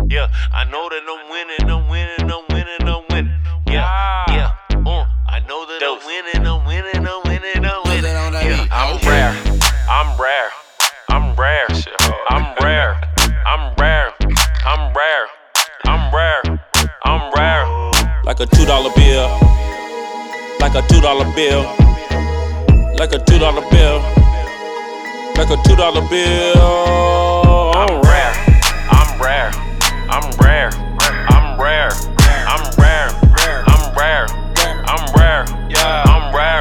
Yeah, I know that I'm winning, I'm winning, I'm winning, I'm winning. Yeah. I know that I'm winning, I'm winning, I'm winning, I'm winning. Yeah, I'm rare, I'm rare, I'm rare, I'm rare, I'm rare, I'm rare, I'm rare, I'm rare. Like a $2 bill, like a $2 bill, like a $2 bill, like a $2 bill. I'm rare, I'm rare, I'm rare, I'm rare, I'm rare, I'm rare, I'm rare, yeah, I'm rare.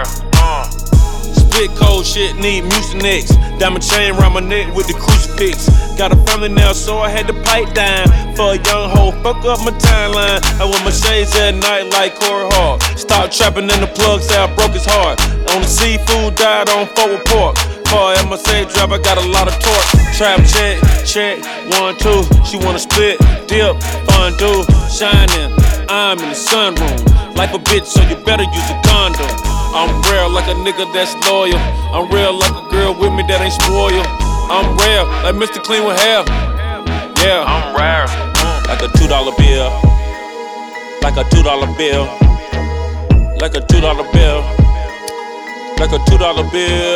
Spit cold shit, need Mucinex. Diamond chain round my neck with the crucifix. Got a family now, so I had to pipe down. For a young hoe, fuck up my timeline. I wear my shades at night like Corey Hart. Stop trapping in the plug, say I broke his heart. On the seafood, died on forward pork. For my safe drive, I got a lot of torque. Trap check, 1, 2. She wanna split, dip, fondue, shining. I'm in the sunroom. Life a bitch, so you better use a condom. I'm rare like a nigga that's loyal. I'm real like a girl with me that ain't spoiled. I'm rare like Mr. Clean with hair. Yeah, I'm rare. Like a $2 bill. Like a $2 bill. Like a $2 bill. Like a $2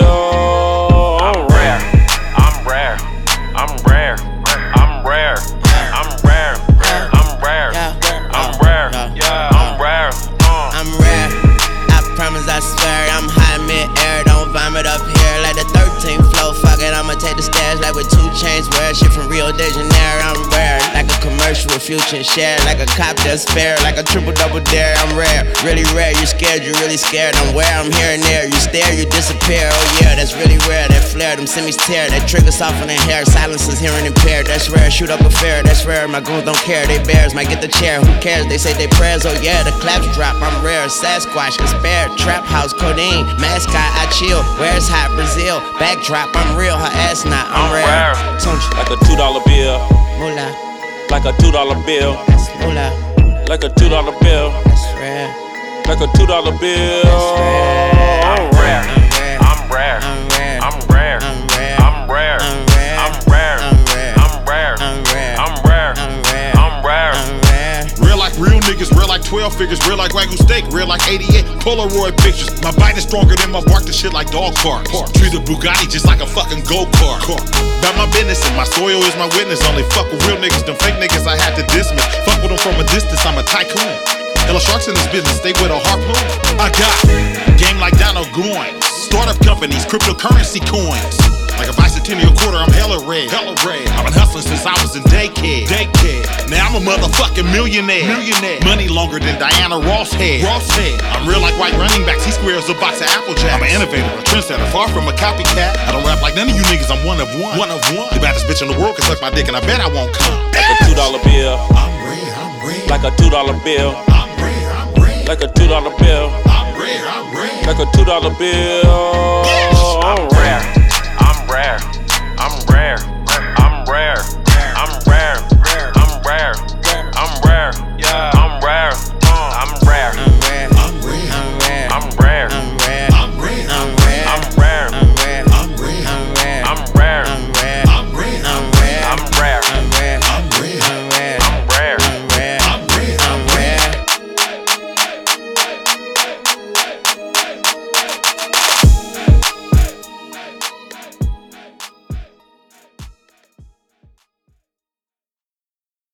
bill. I'm rare. I'm rare. I'm rare. I'm rare. I'm rare. I'm rare. I'm rare. Yeah, I'm rare. I'm rare. I promise, I swear, I'm high mid-air. Don't vomit up here like the 13th floor. Fuck it, I'ma take the stairs like with 2 chains. Wear shit from Rio de Janeiro. I'm rare, like a commercial with Future and Share. Like a cop that's fair, like a triple double dare. I'm rare, really rare. You scared, you really scared. I'm where, I'm here and there. You stare, you disappear. Oh yeah, that's really rare. That flare, them semis tear. That trigger soften than hair. Silence is hearing impaired. That's rare. Shoot up a fair. That's rare. My goons don't care. They bears might get the chair. Who cares? They say they prayers. Oh yeah, the claps drop. I'm rare. Sasquatch, conspire. Trap house, codeine. Mascot, I chill. Where's hot Brazil? Backdrop, I'm real. Her ass not. I'm rare. Like a $2 bill. Moolah. Like a $2 bill. That's moolah. Like a $2 bill. That's rare. Like a $2 bill. That's rare. I'm rare. I'm rare. I'm rare. I'm rare. I'm rare. I'm rare. I'm rare. I'm rare. I'm rare. I'm rare. I'm rare. I'm I'm rare. rare. I'm rare. I'm rare. I'm rare. Real like real niggas, real like 12 figures, real like Wagyu steak, real like 88 Polaroid pictures. My bite is stronger than my bark, the shit like dog parks. Treat a Bugatti just like a fucking go-kart. About my business and my soil is my witness. Only fuck with real niggas, them fake niggas I had to dismiss. Fuck with them from a distance, I'm a tycoon. Hella sharks in this business, stay with a harpoon. I got game like Donald Goins. Startup companies, cryptocurrency coins. Like a bicentennial quarter, I'm hella red. I've been hustling since I was in daycare. Now I'm a motherfucking millionaire. Money longer than Diana Ross had. I'm real like white running backs. He squares a box of Apple Jacks. I'm an innovator, a trendsetter, far from a copycat. I don't rap like none of you niggas. I'm one of one. The baddest bitch in the world can suck my dick, and I bet I won't come. Like a $2 bill. I'm rare. Like a $2 bill. I'm rare. Like a $2 bill. I'm rare. Like a $2 bill. I'm rare. I'm rare. I'm rare.